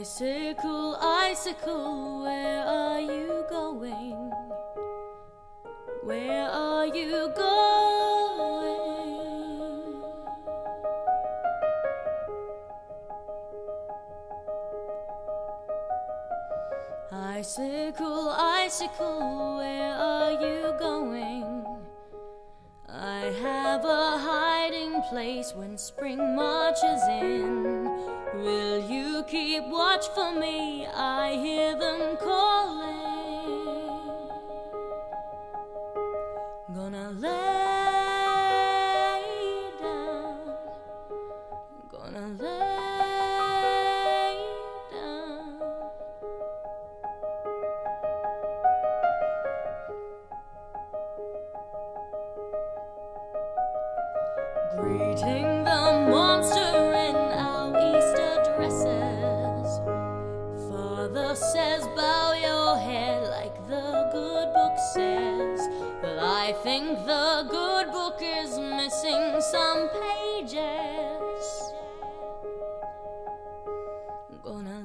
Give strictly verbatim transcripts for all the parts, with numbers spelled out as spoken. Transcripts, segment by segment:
Icicle, icicle, where are you going? Where are you going? Icicle, icicle, where are you going? I have a hiding place when spring marches in. Will you keep watch for me? I hear them calling. Gonna lay down, gonna lay down. Greeting the monster in our Easter dresses. Father says, bow your head like the good book says. Well, I think the good book is missing some pages. Gonna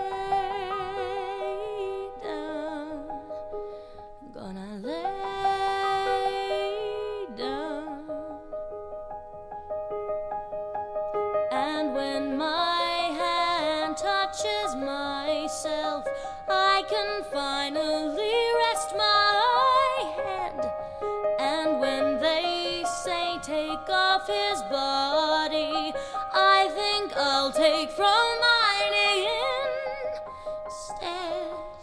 lay down, gonna lay down. And when my hand touches myself, I can finally rest my head. And when they say take off his body, I think I'll take from mine instead,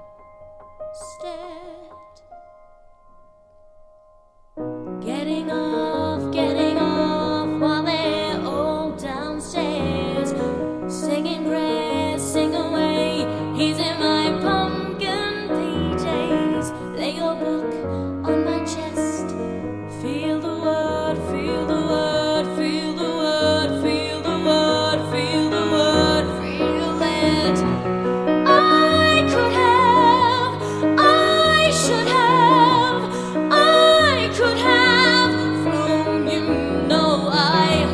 instead. Getting off, getting off while they're all downstairs, singing prayers, sing away. He's in my pumpkin P Js. Lay your book on my chest. Feel the word, feel the word, feel the word, feel the word, feel the word, feel it. I could have, I should have, I could have flown, you know I,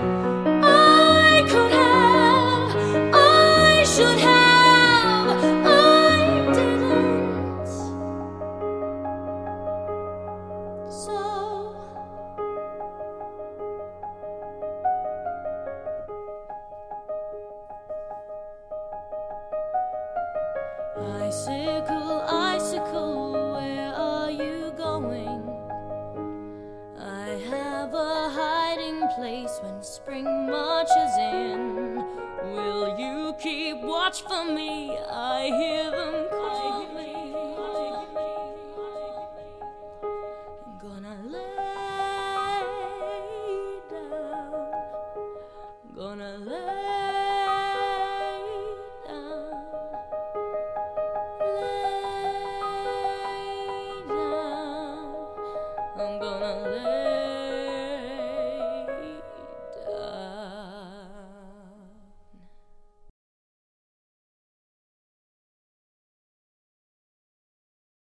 I could have, I should have, I didn't. So icicle, icicle, where are you going? I have a hiding place when spring marches in. Will you keep watch for me? I hear them calling. Gonna lay down, gonna lay down, lay down. I'm gonna lay